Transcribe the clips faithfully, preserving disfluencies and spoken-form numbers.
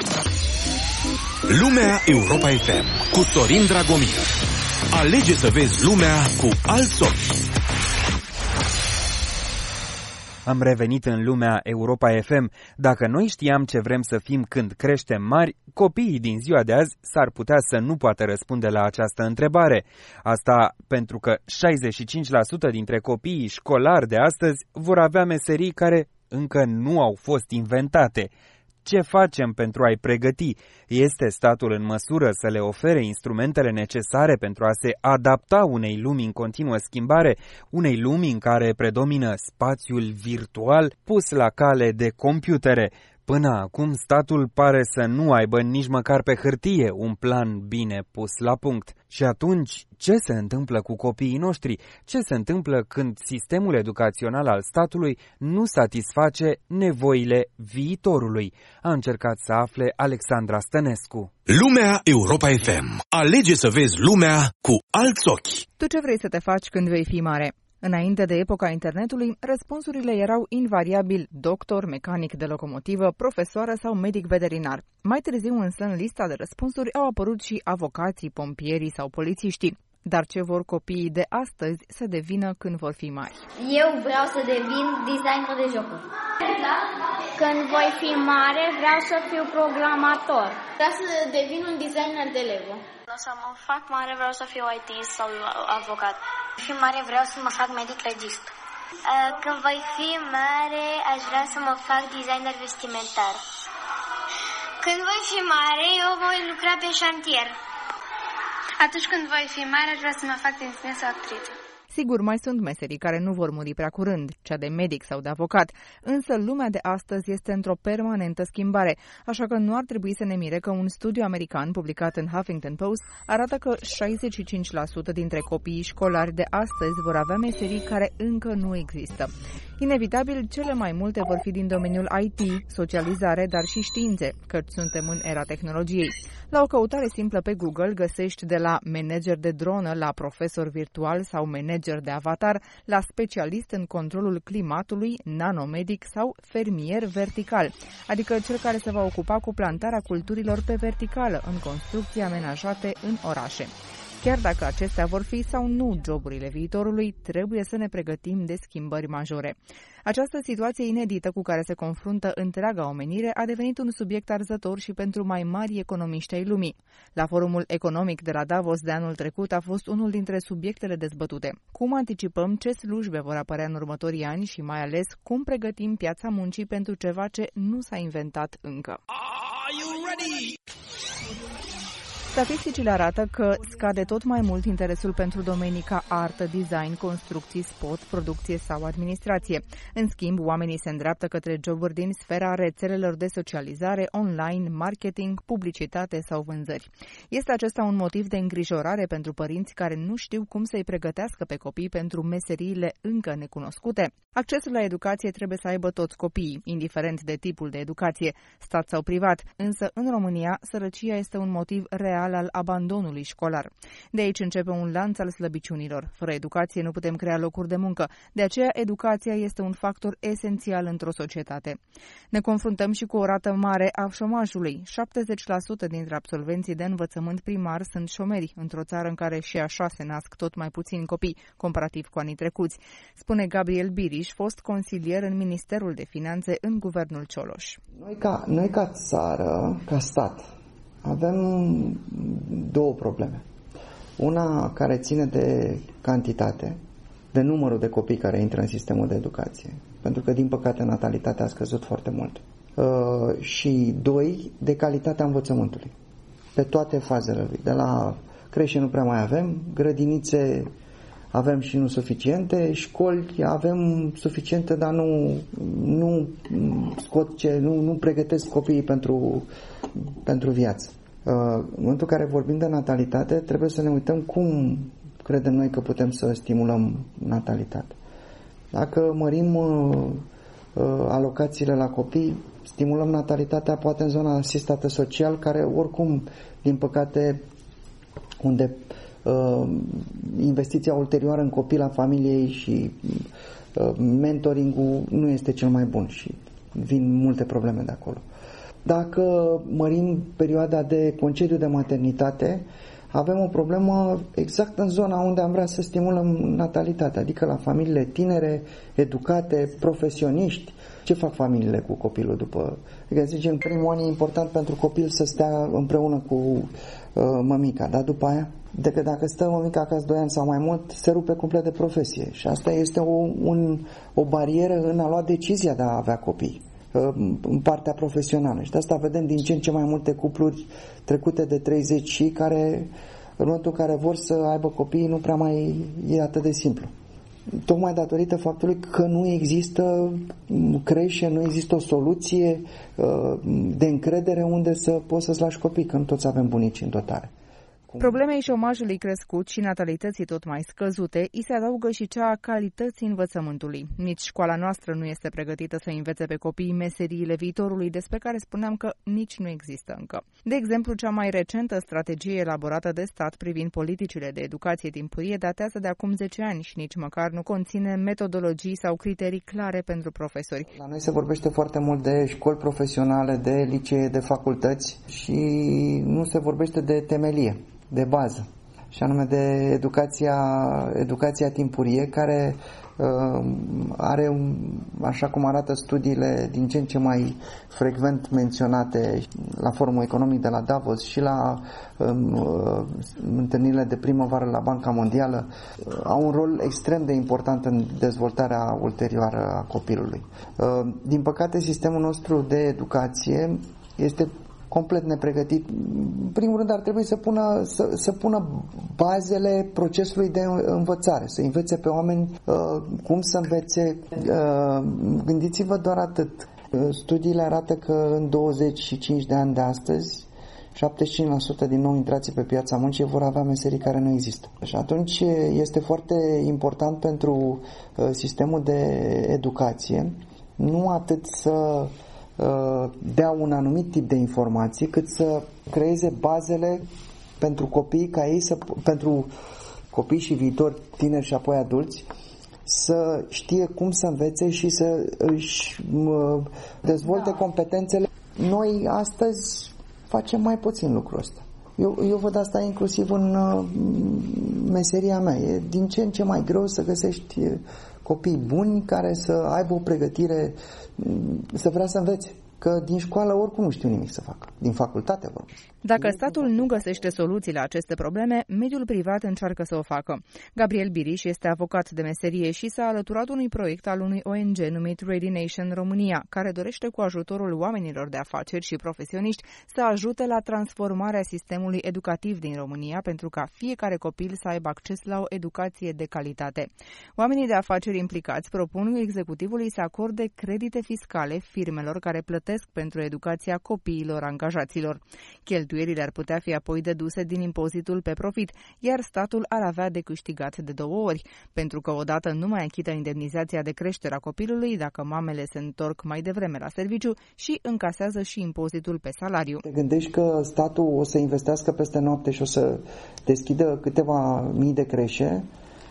Lumea Europa F M cu Sorin Dragomir. Alege să vezi lumea cu alți ochi. Am revenit în Lumea Europa F M. Dacă noi știam ce vrem să fim când creștem mari, copiii din ziua de azi s-ar putea să nu poată răspunde la această întrebare. Asta pentru că șaizeci și cinci la sută dintre copiii școlari de astăzi vor avea meserii care încă nu au fost inventate. Ce facem pentru a-i pregăti? Este statul în măsură să le ofere instrumentele necesare pentru a se adapta unei lumi în continuă schimbare, unei lumi în care predomină spațiul virtual pus la cale de computere? Până acum, statul pare să nu aibă nici măcar pe hârtie un plan bine pus la punct. Și atunci, ce se întâmplă cu copiii noștri? Ce se întâmplă când sistemul educațional al statului nu satisface nevoile viitorului? A încercat să afle Alexandra Stănescu. Lumea Europa F M. Alege să vezi lumea cu alți ochi. Tu ce vrei să te faci când vei fi mare? Înainte de epoca internetului, răspunsurile erau invariabil doctor, mecanic de locomotivă, profesoară sau medic veterinar. Mai târziu însă în lista de răspunsuri au apărut și avocații, pompierii sau polițiștii. Dar ce vor copiii de astăzi să devină când vor fi mari? Eu vreau să devin designer de jocuri. Când voi fi mare, vreau să fiu programator. Vreau să devin un designer de Lego. O să mă fac mare, vreau să fiu I T sau avocat. Când fi mare, vreau să mă fac medic legist. Când voi fi mare, aș vrea să mă fac designer vestimentar. Când voi fi mare, eu voi lucra pe șantier. Atunci când voi fi mare, aș vrea să mă fac designer sau actriță. Sigur, mai sunt meserii care nu vor muri prea curând, cea de medic sau de avocat, însă lumea de astăzi este într-o permanentă schimbare, așa că nu ar trebui să ne mire că un studiu american publicat în Huffington Post arată că șaizeci și cinci la sută dintre copiii școlari de astăzi vor avea meserii care încă nu există. Inevitabil, cele mai multe vor fi din domeniul I T, socializare, dar și științe, căci suntem în era tehnologiei. La o căutare simplă pe Google găsești de la manager de dronă la profesor virtual sau manager de avatar, la specialist în controlul climatului, nanomedic sau fermier vertical, adică cel care se va ocupa cu plantarea culturilor pe verticală în construcții amenajate în orașe. Chiar dacă acestea vor fi sau nu joburile viitorului, trebuie să ne pregătim de schimbări majore. Această situație inedită cu care se confruntă întreaga omenire a devenit un subiect arzător și pentru mai mari economiști ai lumii. La forumul economic de la Davos de anul trecut a fost unul dintre subiectele dezbătute. Cum anticipăm ce slujbe vor apărea în următorii ani și mai ales cum pregătim piața muncii pentru ceva ce nu s-a inventat încă. Are you ready? Statisticile arată că scade tot mai mult interesul pentru domenii ca artă, design, construcții, spot, producție sau administrație. În schimb, oamenii se îndreaptă către joburi din sfera rețelelor de socializare, online, marketing, publicitate sau vânzări. Este acesta un motiv de îngrijorare pentru părinți care nu știu cum să-i pregătească pe copii pentru meseriile încă necunoscute? Accesul la educație trebuie să aibă toți copiii, indiferent de tipul de educație, stat sau privat, însă în România sărăcia este un motiv real al abandonului școlar. De aici începe un lanț al slăbiciunilor. Fără educație nu putem crea locuri de muncă, de aceea educația este un factor esențial într-o societate. Ne confruntăm și cu o rată mare a șomajului. șaptezeci la sută dintre absolvenții de învățământ primar sunt șomeri, într-o țară în care și așa se nasc tot mai puțini copii, comparativ cu anii trecuți, spune Gabriel Biriș, fost consilier în Ministerul de Finanțe în Guvernul Cioloș. Noi ca, noi ca țară, ca stat, avem două probleme. Una care ține de cantitate, de numărul de copii care intră în sistemul de educație, pentru că, din păcate, natalitatea a scăzut foarte mult. Uh, și doi, de calitatea învățământului, pe toate fazele lui. De la creșe nu prea mai avem, grădinițe avem și nu suficiente, școli avem suficiente, dar nu, nu scot ce, nu, nu pregătesc copiii pentru, pentru viață. În momentul în care vorbim de natalitate, trebuie să ne uităm cum credem noi că putem să stimulăm natalitatea. Dacă mărim uh, uh, alocațiile la copii, stimulăm natalitatea poate în zona asistată social, care oricum, din păcate, unde uh, investiția ulterioară în copii la familiei și uh, mentoring-ul nu este cel mai bun și vin multe probleme de acolo. Dacă mărim perioada de concediu de maternitate, avem o problemă exact în zona unde am vrea să stimulăm natalitatea, adică la familiile tinere, educate, profesioniști. Ce fac familiile cu copilul după? Adică zice, în primul an e important pentru copil să stea împreună cu uh, mămica, dar după aia, decât dacă stă mămica acasă doi ani sau mai mult, se rupe complet de profesie. Și asta este o, un, o barieră în a lua decizia de a avea copii în partea profesională. Și de asta vedem din ce în ce mai multe cupluri trecute de treizeci și care, în momentul în care vor să aibă copii, nu prea mai e atât de simplu. Tocmai datorită faptului că nu există creșe, nu există o soluție de încredere unde să poți să-ți lași copii, că nu toți avem bunici în dotare. Problemei șomajului crescut și natalității tot mai scăzute, îi se adaugă și cea a calității învățământului. Nici școala noastră nu este pregătită să învețe pe copiii meseriile viitorului, despre care spuneam că nici nu există încă. De exemplu, cea mai recentă strategie elaborată de stat privind politicile de educație timpurie datează de acum zece ani și nici măcar nu conține metodologii sau criterii clare pentru profesori. La noi se vorbește foarte mult de școli profesionale, de licee, de facultăți și nu se vorbește de temelie, de bază, și anume de educația, educația timpurie, care uh, are, un, așa cum arată studiile din ce în ce mai frecvent menționate la Forumul Economic de la Davos și la um, uh, întâlnirile de primăvară la Banca Mondială, uh, au un rol extrem de important în dezvoltarea ulterioară a copilului. Uh, din păcate, sistemul nostru de educație este complet nepregătit. În primul rând ar trebui să pună, să, să pună bazele procesului de învățare, să învețe pe oameni uh, cum să învețe. Uh, gândiți-vă doar atât. Uh, studiile arată că în douăzeci și cinci de ani de astăzi, șaptezeci și cinci la sută din nou intrații pe piața muncii vor avea meserii care nu există. Și atunci este foarte important pentru uh, sistemul de educație nu atât să dea un anumit tip de informații, cât să creeze bazele pentru copii, ca ei să, pentru copii și viitori tineri și apoi adulți, să știe cum să învețe și să își dezvolte da. competențele. Noi astăzi facem mai puțin lucrul ăsta. Eu, eu văd asta inclusiv în uh, meseria mea. E din ce în ce mai greu să găsești copii buni care să aibă o pregătire, să vrea să învețe. Că din școală oricum nu știu nimic să facă. Din facultate vorbesc. Dacă statul nu găsește soluții la aceste probleme, mediul privat încearcă să o facă. Gabriel Biriș este avocat de meserie și s-a alăturat unui proiect al unui O N G numit Ready Nation România, care dorește cu ajutorul oamenilor de afaceri și profesioniști să ajute la transformarea sistemului educativ din România pentru ca fiecare copil să aibă acces la o educație de calitate. Oamenii de afaceri implicați propun executivului să acorde credite fiscale firmelor care plătesc pentru educația copiilor angajaților. Cheltuielile ar putea fi apoi deduse din impozitul pe profit, iar statul ar avea de câștigat de două ori, pentru că odată nu mai achită indemnizația de creștere a copilului dacă mamele se întorc mai devreme la serviciu și încasează și impozitul pe salariu. Te gândești că statul o să investească peste noapte și o să deschidă câteva mii de creșe?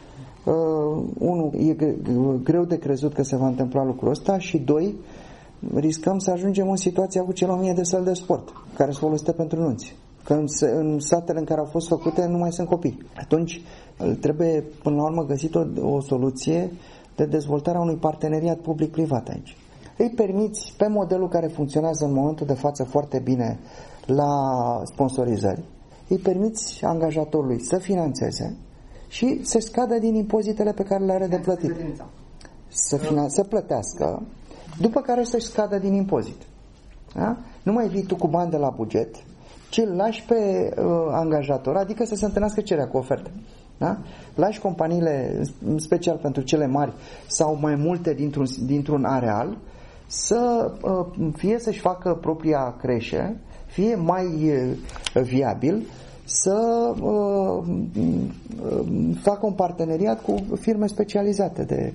Uh, unu, e greu de crezut că se va întâmpla lucrul ăsta și doi, riscăm să ajungem în situația cu cele o mie de săli de sport care se folosite pentru nunți. Că în, în satele în care au fost făcute nu mai sunt copii. Atunci trebuie până la urmă găsit o, o soluție de dezvoltare a unui parteneriat public-privat aici. Îi permiți pe modelul care funcționează în momentul de față foarte bine la sponsorizări, îi permiți angajatorului să finanțeze și să scadă din impozitele pe care le are de plătit. Să, finan- să plătească, după care să-și scadă din impozit. Da? Nu mai vii tu cu bani de la buget, ci îl lași pe uh, angajator, adică să se întâlnească cererea cu oferte. Da? Lași companiile, în special pentru cele mari sau mai multe dintr-un, dintr-un areal, să uh, fie să-și facă propria creșe, fie mai uh, viabil, să uh, uh, facă un parteneriat cu firme specializate de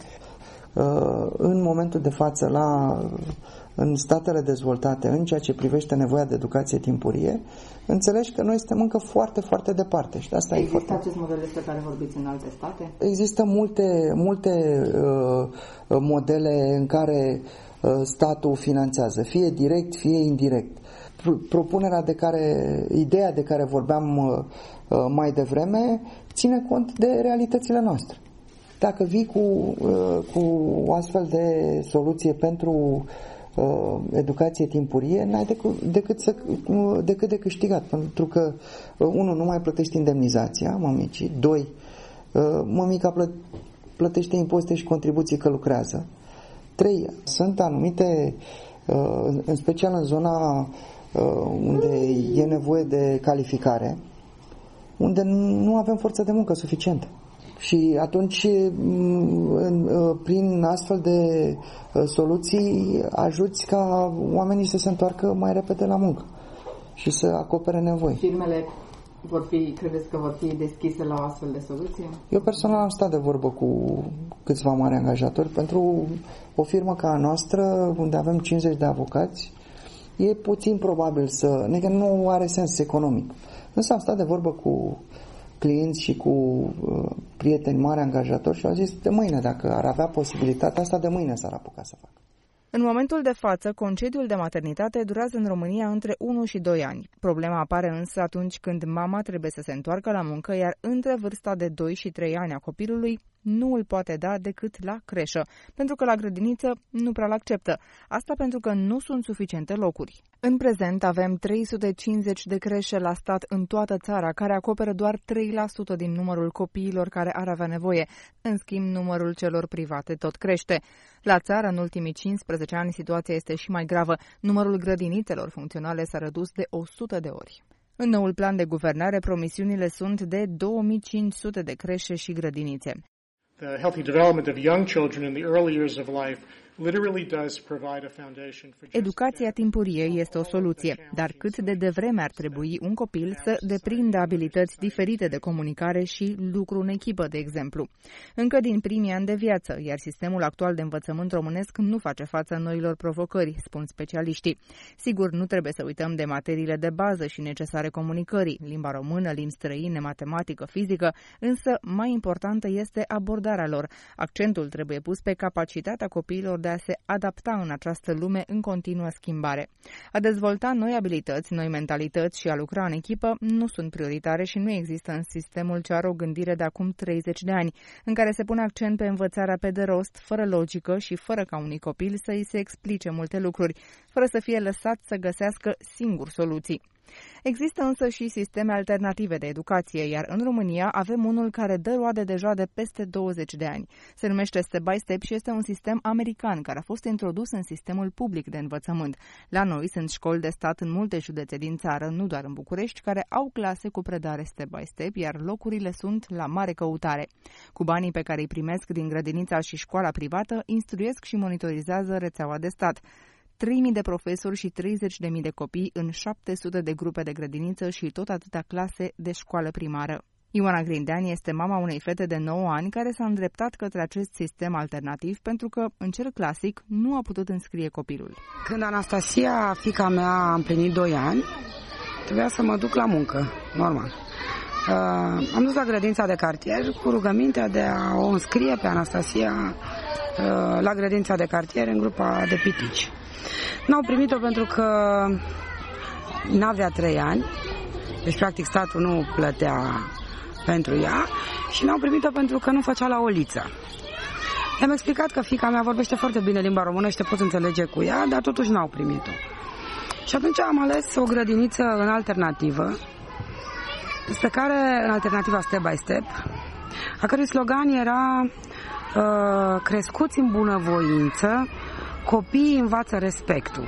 în momentul de față la, în statele dezvoltate în ceea ce privește nevoia de educație timpurie, înțelegi că noi suntem încă foarte, foarte departe. Și asta Există e foarte... acest model despre care vorbiți în alte state? Există multe, multe uh, modele în care uh, statul finanțează, fie direct, fie indirect. propunerea de care, ideea de care vorbeam mai devreme, ține cont de realitățile noastre. Dacă vii cu, cu o astfel de soluție pentru educație timpurie, n-ai decât, decât, să, decât de câștigat, pentru că, unul, nu mai plătești indemnizația mămicii, doi, mămica plă, plătește impozite și contribuții că lucrează, trei, sunt anumite, în special în zona unde e nevoie de calificare, unde nu avem forță de muncă suficientă. Și atunci, prin astfel de soluții, ajuți ca oamenii să se întoarcă mai repede la muncă și să acopere nevoi. Firmele vor fi, credeți că vor fi deschise la o astfel de soluție? Eu personal am stat de vorbă cu câțiva mari angajatori. Pentru o firmă ca a noastră, unde avem cincizeci de avocați, e puțin probabil să... Adică nu are sens economic. Însă am stat de vorbă cu clienți și cu uh, prieteni mari angajatori și au zis de mâine, dacă ar avea posibilitatea asta, de mâine s-ar apuca să facă. În momentul de față, concediul de maternitate durează în România între unu și doi ani. Problema apare însă atunci când mama trebuie să se întoarcă la muncă, iar între vârsta de doi și trei ani a copilului nu îl poate da decât la creșă, pentru că la grădiniță nu prea l-acceptă. Asta pentru că nu sunt suficiente locuri. În prezent avem trei sute cincizeci de creșe la stat în toată țara, care acoperă doar trei la sută din numărul copiilor care ar avea nevoie. În schimb, numărul celor private tot crește. La țară, în ultimii cincisprezece ani, situația este și mai gravă. Numărul grădinițelor funcționale s-a redus de o sută de ori. În noul plan de guvernare, promisiunile sunt de două mii cinci sute de creșe și grădinițe. The healthy development of young children in the early years of life literally does provide a foundation for Educația timpurie este o soluție, dar cât de devreme ar trebui un copil să deprindă abilități diferite de comunicare și lucru în echipă, de exemplu. Încă din primii ani de viață, iar sistemul actual de învățământ românesc nu face față noilor provocări, spun specialiștii. Sigur, nu trebuie să uităm de materiile de bază și necesare comunicării, limba română, limbi străine, matematică, fizică, însă mai importantă este abordarea lor. Accentul trebuie pus pe capacitatea copiilor de a se adapta în această lume în continuă schimbare. A dezvolta noi abilități, noi mentalități și a lucra în echipă nu sunt prioritare și nu există în sistemul ce are o gândire de acum treizeci de ani, în care se pune accent pe învățarea pe de rost, fără logică și fără ca unui copil să îi se explice multe lucruri, fără să fie lăsat să găsească singur soluții. Există însă și sisteme alternative de educație, iar în România avem unul care dă roade deja de peste douăzeci de ani. Se numește Step by Step și este un sistem american care a fost introdus în sistemul public de învățământ. La noi sunt școli de stat în multe județe din țară, nu doar în București, care au clase cu predare Step by Step, iar locurile sunt la mare căutare. Cu banii pe care îi primesc din grădinița și școala privată, instruiesc și monitorizează rețeaua de stat. trei mii de profesori și treizeci de mii de copii în șapte sute de grupe de grădiniță și tot atâtea clase de școală primară. Ioana Grindean este mama unei fete de nouă ani care s-a îndreptat către acest sistem alternativ pentru că, în cer clasic, nu a putut înscrie copilul. Când Anastasia, fiica mea, a împlinit doi ani, trebuia să mă duc la muncă, normal. Uh, am dus la grădința de cartier cu rugămintea de a o înscrie pe Anastasia uh, la grădința de cartier în grupa de pitici. N-au primit-o pentru că n-avea trei ani, deci practic statul nu plătea pentru ea, și n-au primit-o pentru că nu făcea la oliță. I-am explicat că fiica mea vorbește foarte bine limba română și te poți înțelege cu ea, dar totuși n-au primit-o. Și atunci am ales o grădiniță în alternativă, despre care, în alternativa Step by Step, a cărui slogan era uh, crescuți în bunăvoință, copiii învață respectul.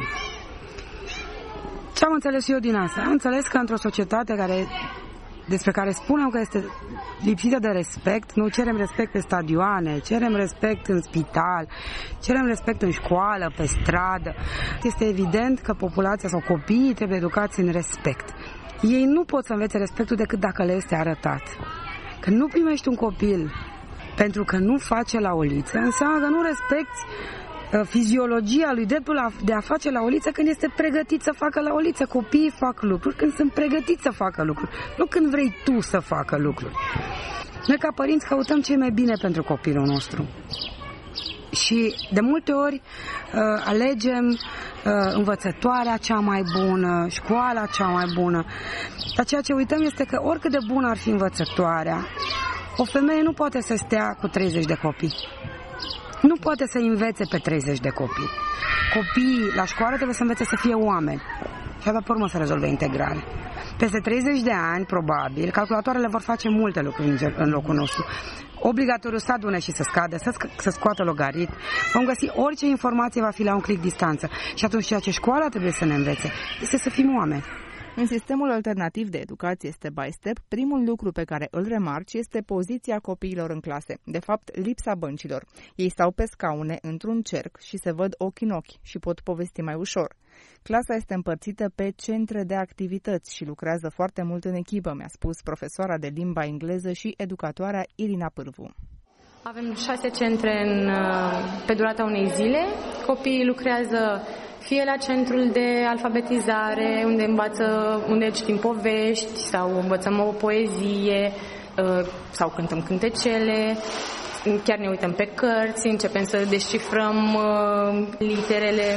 Ce am înțeles eu din asta? Am înțeles că într-o societate care, despre care spunem că este lipsită de respect, nu cerem respect pe stadioane, cerem respect în spital, cerem respect în școală, pe stradă. Este evident că populația sau copiii trebuie educați în respect. Ei nu pot să învețe respectul decât dacă le este arătat. Când nu primești un copil pentru că nu face la oliță, înseamnă că nu respecti fiziologia lui, dreptul de a face la oliță când este pregătit să facă la oliță. Copiii fac lucruri când sunt pregătiți să facă lucruri, nu când vrei tu să facă lucruri. Noi ca părinți căutăm ce e mai bine pentru copilul nostru. Și de multe ori uh, alegem uh, învățătoarea cea mai bună, școala cea mai bună. Dar ceea ce uităm este că oricât de bună ar fi învățătoarea, o femeie nu poate să stea cu treizeci de copii. Nu poate să învețe pe treizeci de copii. Copiii la școală trebuie să învețe să fie oameni. Și abia pe urmă să rezolve integrare. Peste treizeci de ani, probabil, calculatoarele vor face multe lucruri în locul nostru. Obligatoriu să adune și să scadă, să, sc- să scoată logaritm. Vom găsi orice informație va fi la un click distanță. Și atunci ceea ce școala trebuie să ne învețe este să fim oameni. În sistemul alternativ de educație Step by Step, primul lucru pe care îl remarci este poziția copiilor în clase, de fapt lipsa băncilor. Ei stau pe scaune într-un cerc și se văd ochi în ochi și pot povesti mai ușor. Clasa este împărțită pe centre de activități și lucrează foarte mult în echipă, mi-a spus profesoara de limba engleză și educatoarea Irina Pârvu. Avem șase centre în, pe durata unei zile. Copiii lucrează fie la centrul de alfabetizare, unde învață, unde citim povești sau învățăm o poezie sau cântăm cântecele, chiar ne uităm pe cărți, începem să descifrăm literele,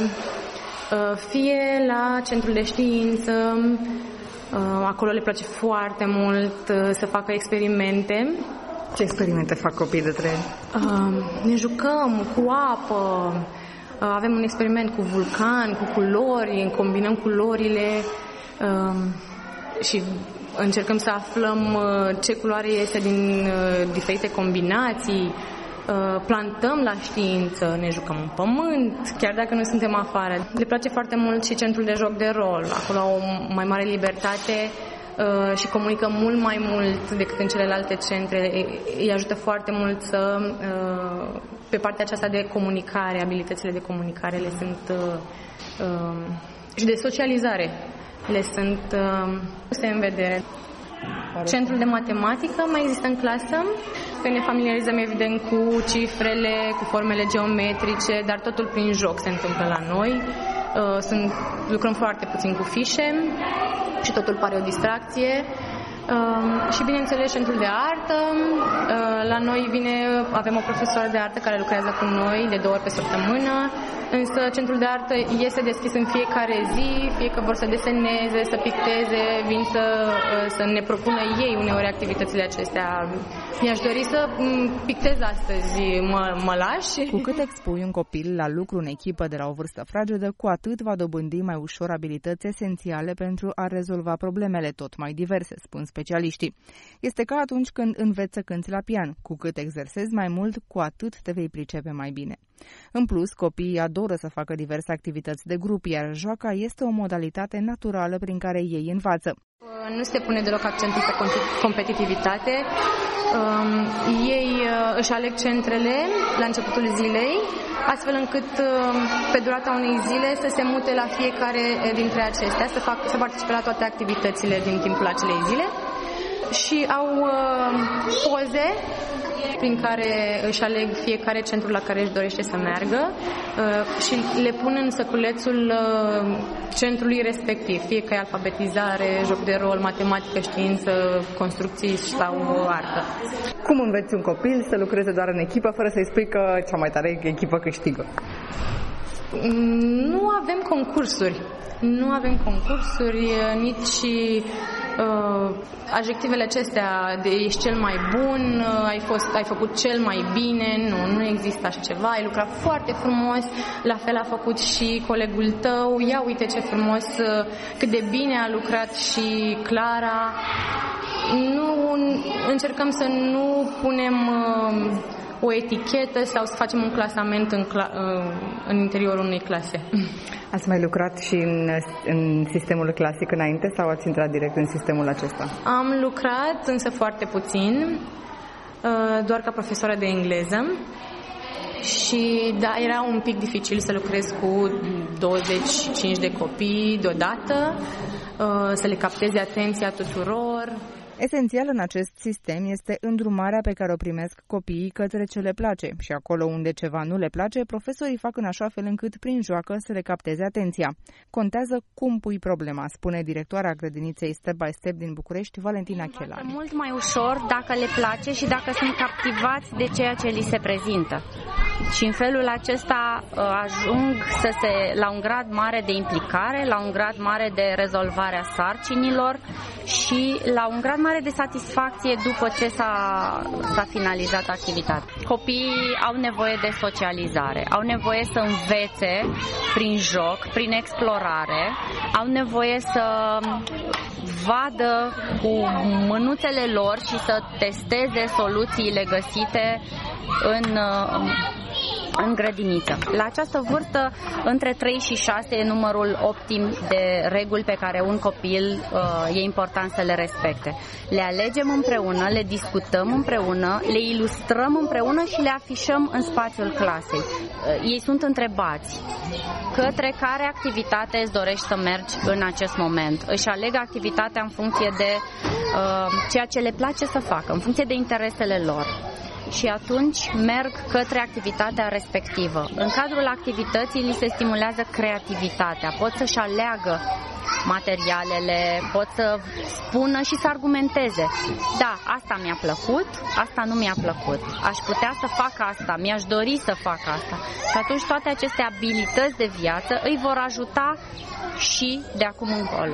fie la centrul de știință, acolo le place foarte mult să facă experimente. Ce experimente fac copiii de trei ani? Ne jucăm cu apă. Avem un experiment cu vulcan, cu culori, combinăm culorile uh, și încercăm să aflăm uh, ce culoare este din uh, diferite combinații. Uh, plantăm la știință, ne jucăm în pământ, chiar dacă nu suntem afară. Le place foarte mult și centrul de joc de rol. Acolo au o mai mare libertate uh, și comunică mult mai mult decât în celelalte centre. Îi ajută foarte mult să... Uh, pe partea aceasta de comunicare, abilitățile de comunicare le sunt uh, uh, și de socializare le sunt uh, puse în vedere. Centrul de matematică mai există în clasă, că ne familiarizăm evident cu cifrele, cu formele geometrice, dar totul prin joc se întâmplă la noi. Uh, sunt, lucrăm foarte puțin cu fișe și totul pare o distracție. Uh, și bineînțeles centrul de artă, uh, la noi vine, avem o profesoară de artă care lucrează cu noi de două ori pe săptămână, însă centrul de artă este deschis în fiecare zi, fie că vor să deseneze, să picteze, vin să, uh, să ne propună ei uneori activitățile acestea. Mi-aș dori să pictez astăzi, mă, mă lași? Cu cât expui un copil la lucru în echipă de la o vârstă fragedă, cu atât va dobândi mai ușor abilități esențiale pentru a rezolva problemele tot mai diverse, spun specialiștii. Este ca atunci când înveți să cânți la pian. Cu cât exersezi mai mult, cu atât te vei pricepe mai bine. În plus, copiii adoră să facă diverse activități de grup, iar joaca este o modalitate naturală prin care ei învață. Nu se pune deloc accentul pe competitivitate. Ei își aleg centrele la începutul zilei, astfel încât pe durata unei zile să se mute la fiecare dintre acestea, să, fac, să participe la toate activitățile din timpul acelei zile și au poze prin care își aleg fiecare centru la care își dorește să meargă și le pun în săculețul centrului respectiv, fie că e alfabetizare, joc de rol, matematică, știință, construcții sau artă. Cum înveți un copil să lucreze doar în echipă fără să-i spui că cea mai tare echipă câștigă? Nu avem concursuri. Nu avem concursuri, nici uh, adjectivele acestea de ești cel mai bun, uh, ai, fost, ai făcut cel mai bine, nu, nu există așa ceva, ai lucrat foarte frumos, la fel a făcut și colegul tău, ia uite ce frumos, uh, cât de bine a lucrat și Clara. Nu, încercăm să nu punem uh, o etichetă sau să facem un clasament în, cla- uh, în interiorul unei clase. Ați mai lucrat și în, în sistemul clasic înainte sau ați intrat direct în sistemul acesta? Am lucrat, însă foarte puțin, doar ca profesoară de engleză și da, era un pic dificil să lucrez cu douăzeci și cinci de copii deodată, să le capteze atenția tuturor. Esențial în acest sistem este îndrumarea pe care o primesc copiii către ce le place și acolo unde ceva nu le place, profesorii fac în așa fel încât prin joacă să le capteze atenția. Contează cum pui problema, spune directoarea grădiniței Step by Step din București, Valentina Chelani. Mult mai ușor dacă le place și dacă sunt captivați de ceea ce li se prezintă. și în felul acesta ajung să se, la un grad mare de implicare, la un grad mare de rezolvare a sarcinilor și la un grad mare de satisfacție după ce s-a, s-a finalizat activitatea. Copiii au nevoie de socializare, au nevoie să învețe prin joc, prin explorare, au nevoie să vadă cu mânuțele lor și să testeze soluțiile găsite în, în grădiniță. La această vârstă, între trei și șase e numărul optim de reguli pe care un copil e important să le respecte. Le alegem împreună, le discutăm împreună, le ilustrăm împreună și le afișăm în spațiul clasei. Ei sunt întrebați către care activitate îți dorești să mergi în acest moment. Își aleg activitatea în funcție de uh, ceea ce le place să facă, în funcție de interesele lor. Și atunci merg către activitatea respectivă. În cadrul activității li se stimulează creativitatea. Pot să-și aleagă materialele, pot să spună și să argumenteze. Da, asta mi-a plăcut, asta nu mi-a plăcut. Aș putea să fac asta, mi-aș dori să fac asta. Și atunci toate aceste abilități de viață îi vor ajuta și de acum încolo.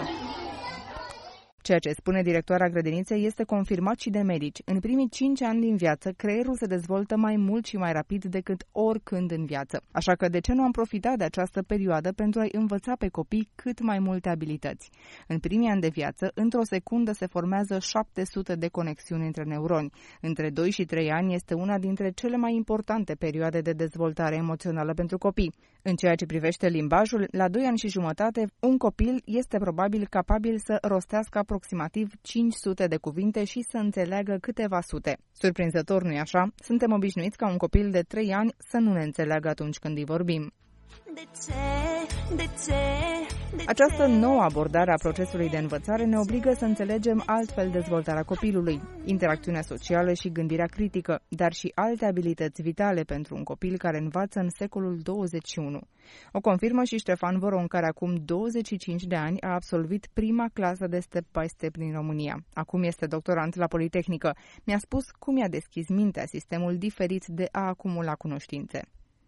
Ceea ce spune directoarea grădiniței este confirmat și de medici. În primii cinci ani din viață, creierul se dezvoltă mai mult și mai rapid decât oricând în viață. Așa că de ce nu am profitat de această perioadă pentru a-i învăța pe copii cât mai multe abilități? În primii ani de viață, într-o secundă se formează șapte sute de conexiuni între neuroni. Între doi și trei ani este una dintre cele mai importante perioade de dezvoltare emoțională pentru copii. În ceea ce privește limbajul, la doi ani și jumătate, un copil este probabil capabil să rostească aproximativ cinci sute de cuvinte și să înțeleagă câteva sute. Surprinzător, nu-i așa? Suntem obișnuiți ca un copil de trei ani să nu ne înțeleagă atunci când îi vorbim. De ce? De ce? De Această nouă abordare a procesului de învățare ne obligă să înțelegem altfel dezvoltarea copilului, interacțiunea socială și gândirea critică, dar și alte abilități vitale pentru un copil care învață în secolul douăzeci și unu. O confirmă și Ștefan Voron, care acum douăzeci și cinci de ani a absolvit prima clasă de Step by Step din România. Acum este doctorant la Politehnică. Mi-a spus cum i-a deschis mintea sistemul diferit de a acumula cunoștințe.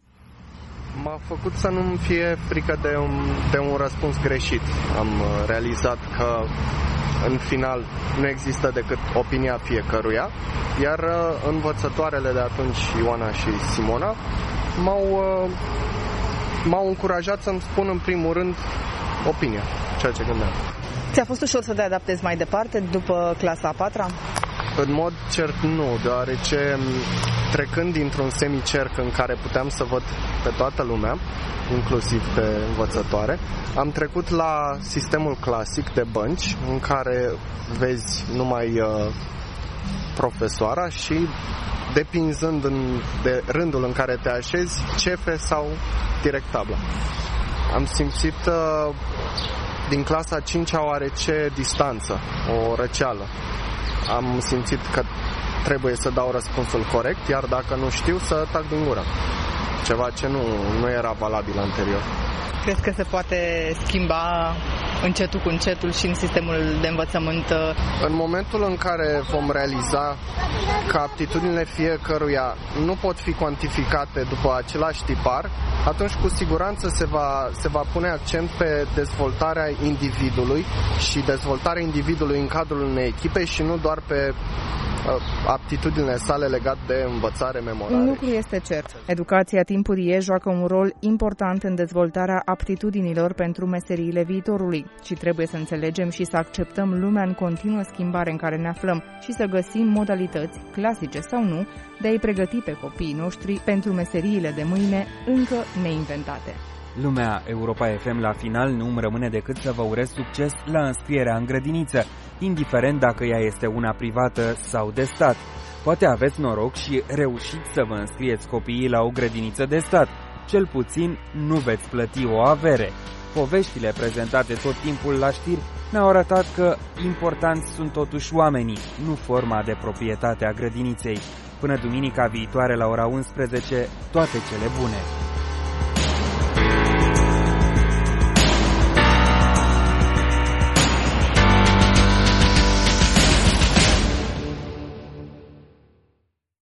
M-a făcut să nu-mi fie frică de un, de un răspuns greșit. Am realizat că în final nu există decât opinia fiecăruia, iar învățătoarele de atunci, Ioana și Simona, m-au, m-au încurajat să-mi spun în primul rând opinia, ceea ce gândeam. Ți-a fost ușor să te adaptezi mai departe după clasa a patra? În mod cert nu, deoarece trecând dintr-un semicerc în care puteam să văd pe toată lumea, inclusiv pe învățătoare, am trecut la sistemul clasic de bănci, în care vezi numai uh, profesoara și, depinzând în, de rândul în care te așezi, cefe sau direct tabla. Am simțit uh, din clasa a cincea oarece distanță, o răceală. Am simțit că trebuie să dau răspunsul corect, iar dacă nu știu, să tac din gură. Ceva ce nu, nu era valabil anterior. Crezi că se poate schimba încetul cu încetul și în sistemul de învățământ? În momentul în care vom realiza că aptitudinile fiecăruia nu pot fi cuantificate după același tipar, atunci cu siguranță se va, se va pune accent pe dezvoltarea individului și dezvoltarea individului în cadrul unei echipe și nu doar pe aptitudinile sale legate de învățare, memorare. Un lucru este cert. Educația timpurie joacă un rol important în dezvoltarea aptitudinilor pentru meseriile viitorului și trebuie să înțelegem și să acceptăm lumea în continuă schimbare în care ne aflăm și să găsim modalități, clasice sau nu, de a-i pregăti pe copiii noștri pentru meseriile de mâine încă neinventate. Lumea Europa F M la final nu îmi rămâne decât să vă urez succes la înscrierea în grădiniță, indiferent dacă ea este una privată sau de stat. Poate aveți noroc și reușiți să vă înscrieți copiii la o grădiniță de stat. Cel puțin nu veți plăti o avere. Poveștile prezentate tot timpul la știri ne-au arătat că importanți sunt totuși oamenii, nu forma de proprietate a grădiniței. Până duminica viitoare la ora unsprezece, toate cele bune!